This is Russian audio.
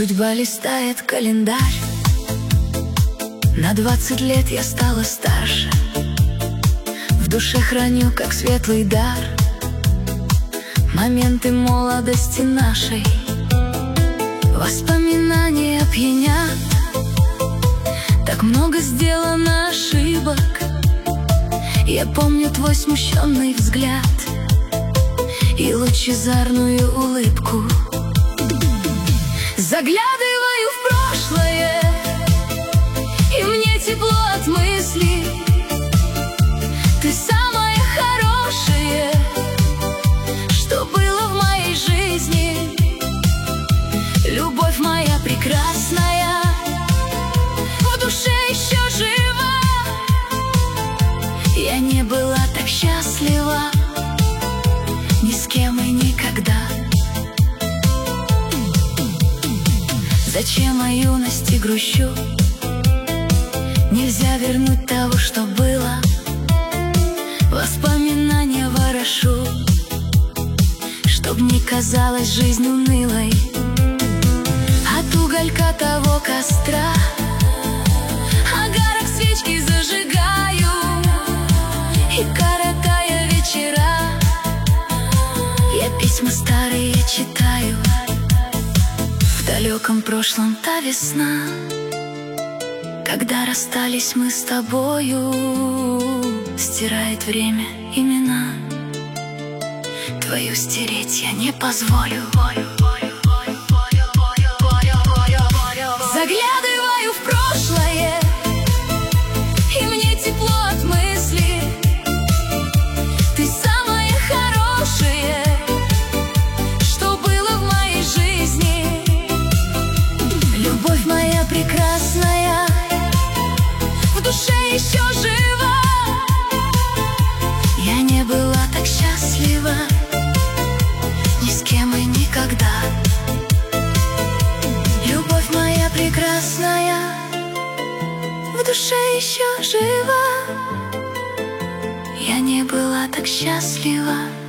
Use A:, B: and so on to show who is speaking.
A: Судьба листает календарь. На 20 лет я стала старше. В душе храню, как светлый дар, моменты молодости нашей. Воспоминания пьянят. Так много сделано ошибок. Я помню твой смущенный взгляд и лучезарную улыбку. Заглядываю в прошлое, и мне тепло от мысли. Ты самое хорошее, что было в моей жизни. Любовь моя прекрасная, в душе еще жива. Я не была так счастлива ни с кем и никогда. Зачем о юности грущу? Нельзя вернуть того, что было. Воспоминания ворошу, чтоб не казалась жизнь унылой. От уголька того костра огарок свечки зажигаю, и, коротая вечера, я письма старые читаю. В далеком прошлом та весна, когда расстались мы с тобою, стирает время имена. Твою стереть я не позволю. Заглядываю в прошлое, и мне тепло от мысли. Ты самое хорошее, что было в моей жизни. Любовь моя прекрасная, в душе еще жива. Я не была так счастлива ни с кем и никогда. Любовь моя прекрасная, в душе еще жива. Я не была так счастлива